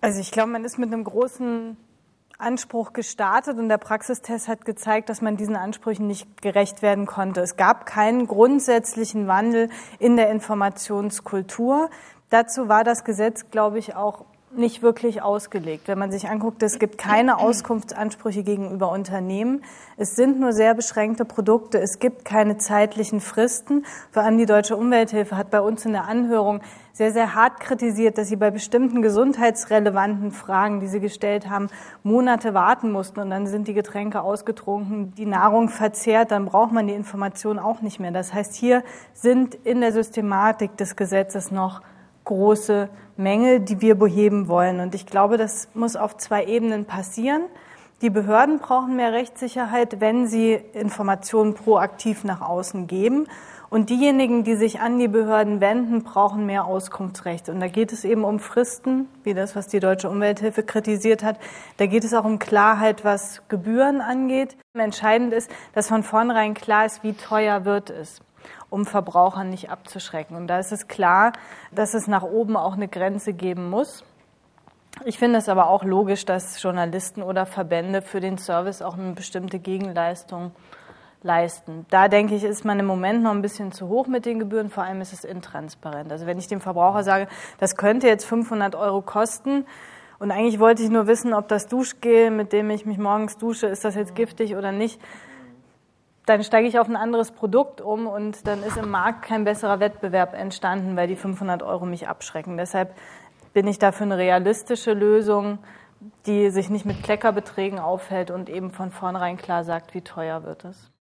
Also ich glaube, man ist mit einem großen Anspruch gestartet und der Praxistest hat gezeigt, dass man diesen Ansprüchen nicht gerecht werden konnte. Es gab keinen grundsätzlichen Wandel in der Informationskultur. Dazu war das Gesetz, glaube ich, auch nicht wirklich ausgelegt. Wenn man sich anguckt, es gibt keine Auskunftsansprüche gegenüber Unternehmen. Es sind nur sehr beschränkte Produkte. Es gibt keine zeitlichen Fristen. Vor allem die Deutsche Umwelthilfe hat bei uns in der Anhörung sehr, sehr hart kritisiert, dass sie bei bestimmten gesundheitsrelevanten Fragen, die sie gestellt haben, Monate warten mussten und dann sind die Getränke ausgetrunken, die Nahrung verzehrt, dann braucht man die Information auch nicht mehr. Das heißt, hier sind in der Systematik des Gesetzes noch große Mängel, die wir beheben wollen. Und ich glaube, das muss auf 2 Ebenen passieren. Die Behörden brauchen mehr Rechtssicherheit, wenn sie Informationen proaktiv nach außen geben. Und diejenigen, die sich an die Behörden wenden, brauchen mehr Auskunftsrecht. Und da geht es eben um Fristen, wie das, was die Deutsche Umwelthilfe kritisiert hat. Da geht es auch um Klarheit, was Gebühren angeht. Entscheidend ist, dass von vornherein klar ist, wie teuer wird es, um Verbraucher nicht abzuschrecken. Und da ist es klar, dass es nach oben auch eine Grenze geben muss. Ich finde es aber auch logisch, dass Journalisten oder Verbände für den Service auch eine bestimmte Gegenleistung leisten. Da denke ich, ist man im Moment noch ein bisschen zu hoch mit den Gebühren, vor allem ist es intransparent. Also wenn ich dem Verbraucher sage, das könnte jetzt 500 € kosten und eigentlich wollte ich nur wissen, ob das Duschgel, mit dem ich mich morgens dusche, ist das jetzt giftig oder nicht, dann steige ich auf ein anderes Produkt um und dann ist im Markt kein besserer Wettbewerb entstanden, weil die 500 € mich abschrecken. Deshalb bin ich da für eine realistische Lösung, die sich nicht mit Kleckerbeträgen aufhält und eben von vornherein klar sagt, wie teuer wird es.